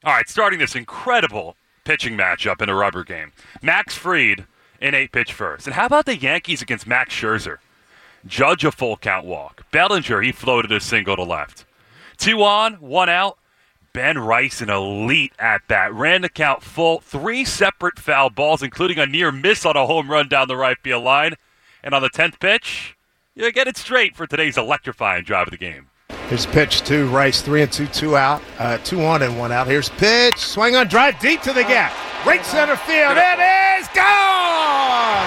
All right, starting this incredible pitching matchup in a rubber game. Max Fried in 8-pitch first. And how about the Yankees against Max Scherzer? Judge a full count walk. Bellinger, he floated a single to left. 2 on, 1 out. Ben Rice, an elite at-bat. Ran the count full. 3 separate foul balls, including a near miss on a home run down the right field line. And on the 10th pitch, you get it straight for today's electrifying drive of the game. Here's pitch to Rice, 3-2, 2 out, 2 on and 1 out. Here's pitch, swing on, drive deep to the gap. Right center field, it is gone!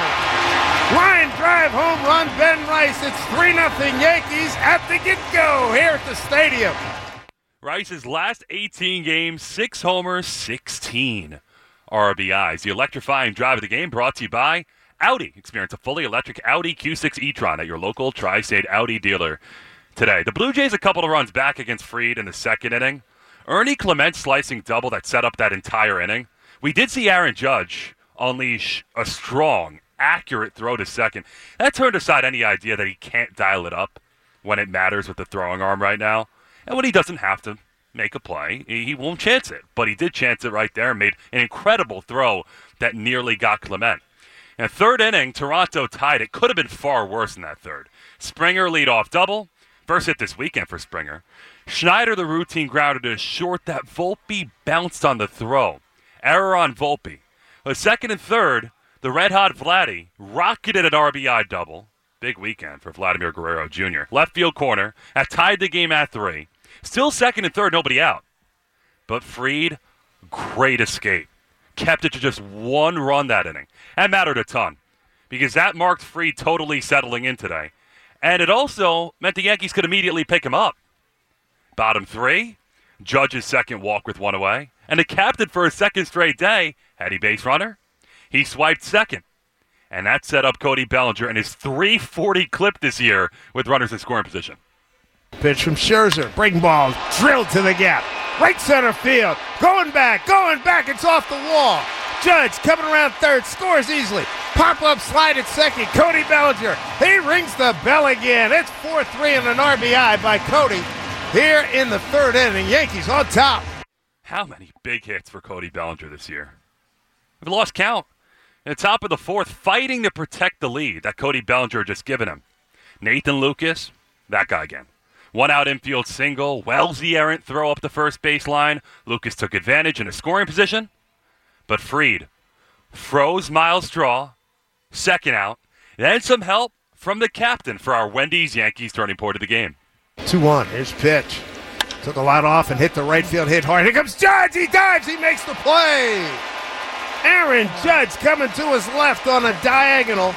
Line drive, home run, Ben Rice. It's 3-0 Yankees at the get-go here at the stadium. Rice's last 18 games, 6 homers, 16 RBIs. The electrifying drive of the game brought to you by Audi. Experience a fully electric Audi Q6 e-tron at your local Tri-State Audi dealer today. The Blue Jays a couple of runs back against Fried in the second inning. Ernie Clement slicing double that set up that entire inning. We did see Aaron Judge unleash a strong, accurate throw to second. That turned aside any idea that he can't dial it up when it matters with the throwing arm right now. And when he doesn't have to make a play, he won't chance it. But he did chance it right there and made an incredible throw that nearly got Clement. In third inning, Toronto tied. It could have been far worse in that third. Springer leadoff double. First hit this weekend for Springer. Schneider, the routine grounder to short that Volpe bounced on the throw. Error on Volpe. But second and third, the red-hot Vladdy rocketed an RBI double. Big weekend for Vladimir Guerrero Jr. Left field corner. That tied the game at 3. Still second and third, nobody out. But Fried, great escape. Kept it to just 1 run that inning. That mattered a ton because that marked Fried totally settling in today. And it also meant the Yankees could immediately pick him up. Bottom 3, Judge's second walk with 1 away. And the captain for a second straight day, had he base runner? He swiped second. And that set up Cody Bellinger and his .340 clip this year with runners in scoring position. Pitch from Scherzer, breaking ball, drilled to the gap. Right center field, going back, it's off the wall. Judge coming around third, scores easily. Pop-up slide at second, Cody Bellinger. He rings the bell again. It's 4-3 and an RBI by Cody here in the third inning. Yankees on top. How many big hits for Cody Bellinger this year? We've lost count. In the top of the fourth, fighting to protect the lead that Cody Bellinger just given him. Nathan Lucas, that guy again. 1 out infield single, Wellesley errant throw up the first baseline. Lucas took advantage in a scoring position. But Fried froze Miles Straw, second out. Then some help from the captain for our Wendy's Yankees turning point of the game. 2-1, here's pitch. Took a lot off and hit the right field, hit hard. Here comes Judge, he dives, he makes the play. Aaron Judge coming to his left on a diagonal.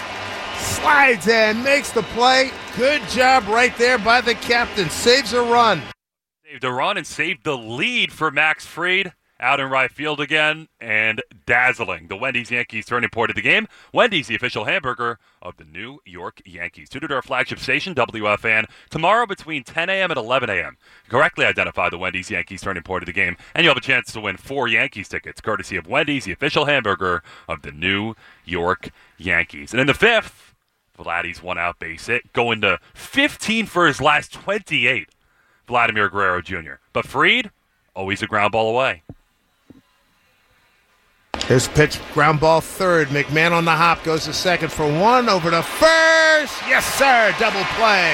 Slides and makes the play. Good job right there by the captain. Saves a run. Saved a run and saved the lead for Max Fried. Out in right field again, and dazzling. The Wendy's Yankees turning point of the game. Wendy's, the official hamburger of the New York Yankees. Tuned to our flagship station, WFAN, tomorrow between 10 a.m. and 11 a.m. Correctly identify the Wendy's Yankees turning point of the game, and you'll have a chance to win 4 Yankees tickets, courtesy of Wendy's, the official hamburger of the New York Yankees. And in the fifth, Vladdy's 1 out base hit, going to 15 for his last 28, Vladimir Guerrero Jr. But Fried, always a ground ball away. Here's pitch, ground ball third. McMahon on the hop, goes to second for 1, over to first. Yes, sir, double play.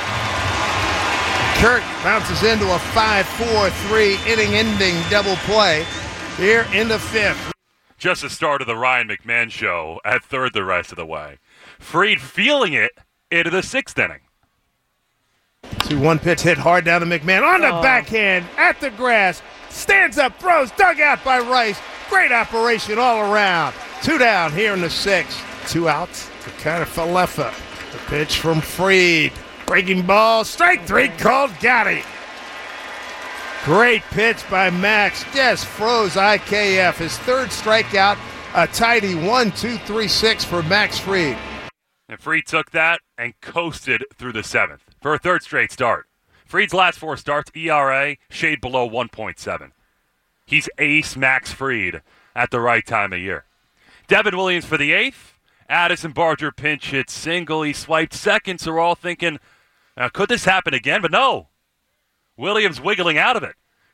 Kirk bounces into a 5-4-3 inning-ending double play here in the fifth. Just the start of the Ryan McMahon show at third the rest of the way. Fried feeling it into the 6th inning. 2-1 pitch hit hard down to McMahon on the backhand at the grass. Stands up, throws, dug out by Rice. Great operation all around. 2 down here in the 6th. 2 outs to Falefa. The pitch from Fried. Breaking ball, strike 3 called Gotti. Great pitch by Max. Just froze IKF. His 3rd strikeout. A tidy 1-2-3-6 for Max Fried. And Fried took that and coasted through the 7th for a 3rd straight start. Fried's last 4 starts, ERA, shade below 1.7. He's ace Max Fried at the right time of year. Devin Williams for the 8th. Addison Barger pinch hit single. He swiped second, so we're all thinking, could this happen again? But no. Williams wiggling out of it.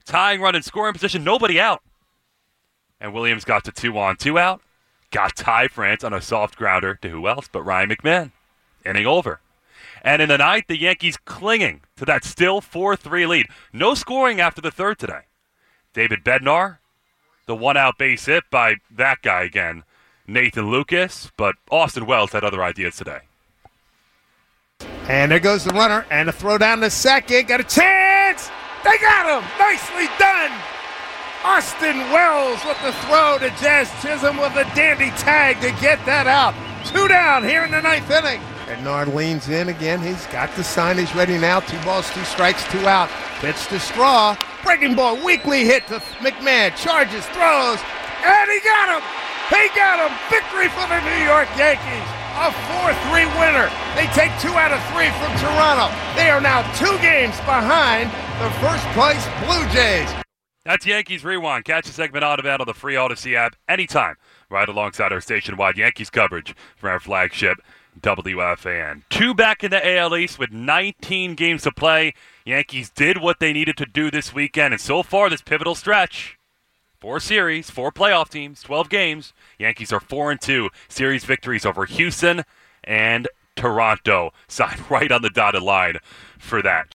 tying run in scoring position, nobody out. And Williams got to 2-on-2 out, got Ty France on a soft grounder to who else but Ryan McMahon. Inning over. And in the ninth, the Yankees clinging to that still 4-3 lead. No scoring after the third today. David Bednar, the one-out base hit by that guy again, Nathan Lucas, but Austin Wells had other ideas today. And there goes the runner, and a throw down to second. Got a chance! They got him! Nicely done! Austin Wells with the throw to Jazz Chisholm with a dandy tag to get that out. 2 down here in the ninth inning. Bednar leans in again. He's got the signage ready now. 2 balls, 2 strikes, 2 out. Pitch to Straw. Breaking ball, weakly hit to McMahon. Charges, throws, and he got him! He got him! Victory for the New York Yankees. A 4-3 winner. They take 2 out of 3 from Toronto. They are now 2 games behind the first place Blue Jays. That's Yankees Rewind. Catch the segment on demand on the free Odyssey app anytime, right alongside our station-wide Yankees coverage from our flagship WFAN. 2 back in the AL East with 19 games to play. Yankees did what they needed to do this weekend, and so far this pivotal stretch, 4 series, 4 playoff teams, 12 games. Yankees are 4-2. Series victories over Houston and Toronto. Signed right on the dotted line for that.